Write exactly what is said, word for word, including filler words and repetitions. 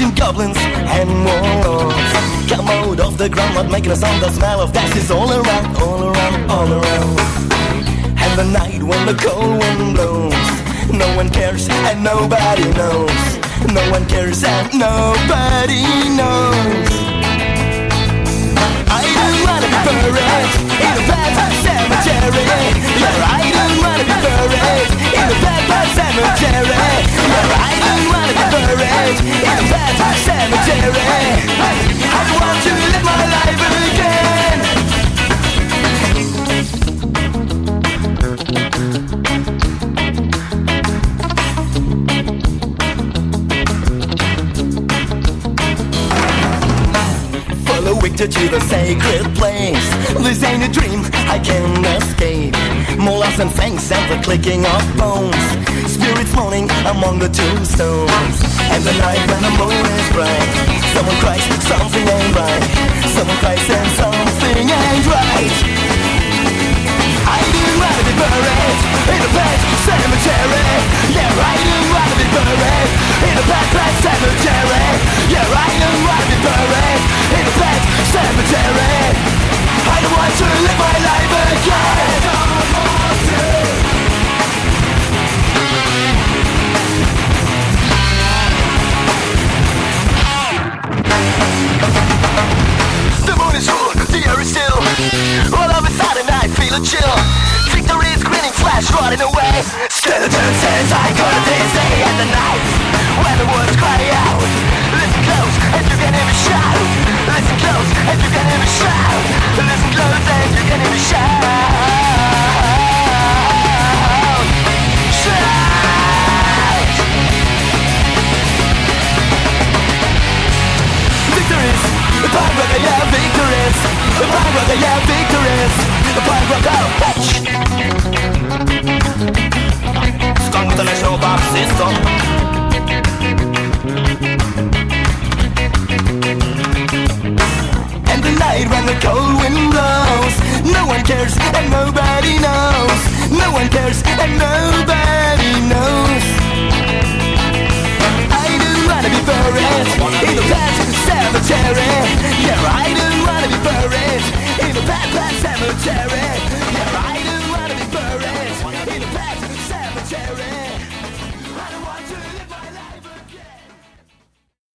fighting goblins and wolves. Come out of the ground, not making a sound. The smell of death is all around, all around, all around. And the night when the cold wind blows, no one cares and nobody knows. No one cares and nobody knows. I don't wanna be buried in a bad cemetery. Yeah, I don't wanna be buried in a bad cemetery. Yeah, I don't wanna be buried in a bad cemetery. I want to live my life again. Follow Victor to the sacred place. This ain't a dream, I can't escape. More lost and fangs and the clicking of bones. Spirits moaning among the tombstones. And the night when the moon is bright, someone cries, something ain't right. Someone cries and something ain't right. I didn't wanna be buried in a pet cemetery. Yeah, I didn't wanna be buried in a pet, pet cemetery. Yeah, I didn't wanna be buried in a pet cemetery. I don't want to live my life again. I don't want to. The moon is full, the air is still. All of a sudden I feel a chill. Victory is grinning, flash running away. Skeleton says I got it this day and the night when the words cry out. Listen close and you can hear me shout. Listen close and you can hear me shout. Listen close and you can hear me shout. Shout. Victories, the punk rocker, yeah, victories. The punk rocker, yeah, victories. The punk rocker, bitch. Skunk International Pop System. And the night when the cold wind blows, no one cares and nobody knows. No one cares and nobody knows. I don't wanna be buried